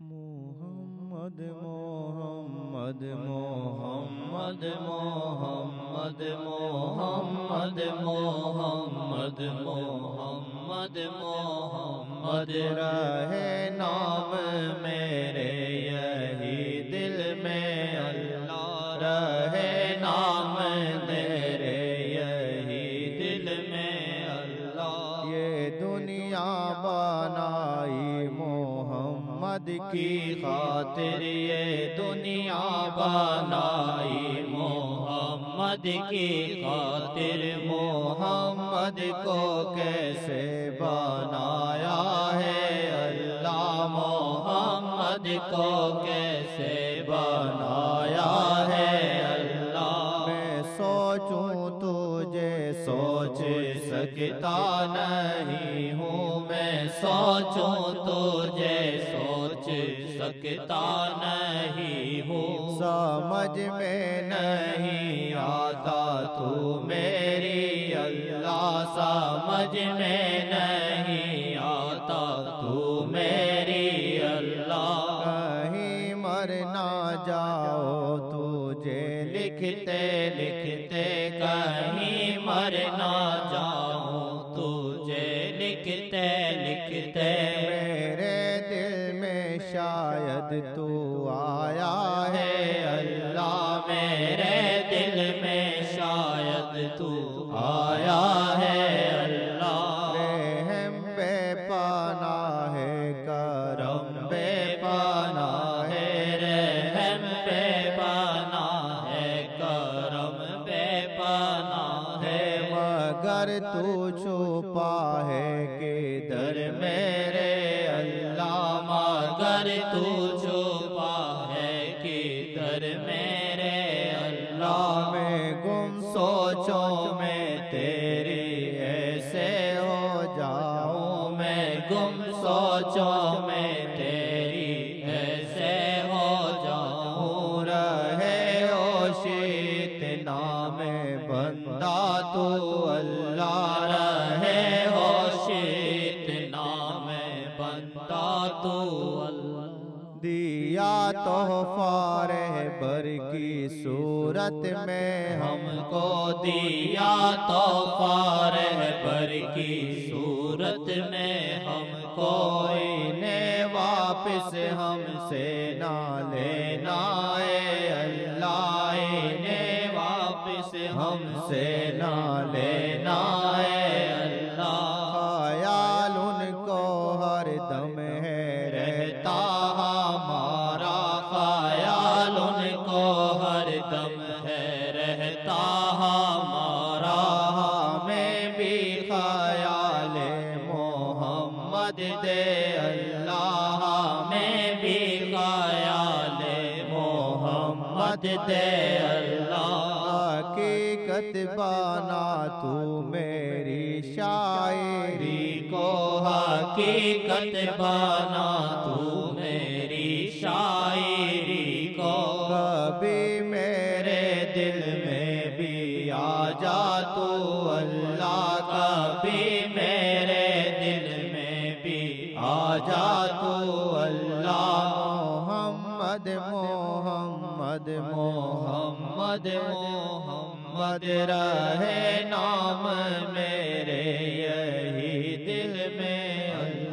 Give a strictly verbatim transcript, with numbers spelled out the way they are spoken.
محمد محمد محمد محمد محمد محمد محمد محمد رہے نام میرے یہی دل میں اللہ رہے نام میرے یہی دل میں اللہ یہ دنیا بنائی محمد کی خاطر یہ دنیا بنائی محمد کی خاطر محمد کو کیسے بنایا ہے اللہ محمد کو کیسے بنایا ہے اللہ میں سوچوں تجھے سوچ سکتا نہیں ہوں میں سوچوں تجھے سوچ سکتا نہیں ہوں سمجھ میں نہیں آتا تو میری اللہ سمجھ میں نہیں آتا تو میری اللہ کہیں مر نہ جاؤ تجھے لکھتے لکھتے کہیں مر نہ جاؤ تجھے لکھتے لکھتے میرے دل میں شاید تو آیا ہے اللہ میرے دل میں شاید تو آیا ہے اللہ رحم بے پناہ ہے کرم بے پناہ ہے رحم بے پناہ ہے کرم بے پناہ ہے مگر تو چھپا ہے کدھر میرے اللہ مگر تو چھپا ہے کدھر میرے اللہ میں گم سوچوں میں تیری ایسے ہو جاؤں میں گم سوچوں میں تیری ایسے ہو جاؤں رہے ہوشیت نام بندہ تو اللہ رہے ہوشیت نام بندہ تو اللہ دیا تحفہ رہبر کی صورت میں ہم کو دیا تحفہ رہبر کی صورت میں ہم کو انہیں واپس ہم سے نہ لینا اے اللہ انہیں واپس ہم سے نہ لینا اے اللہ خیال ان کو ہر دم ہے رہتا ہمارا خیال ان کو ہر دم ہے رہتا ہمارا ہمیں بھی خیال محمد دے اللہ ہمیں بھی خیال محمد دے اللہ حقیقت بنا تو میری شاعری کو حقیقت بنا تو میری شاعری کو کبھی میرے دل میں بھی آ جا تو اللہ کبھی میرے دل میں بھی آ جا تو اللہ محمد محمد محمد محمد رہے نام میرے یہی دل میں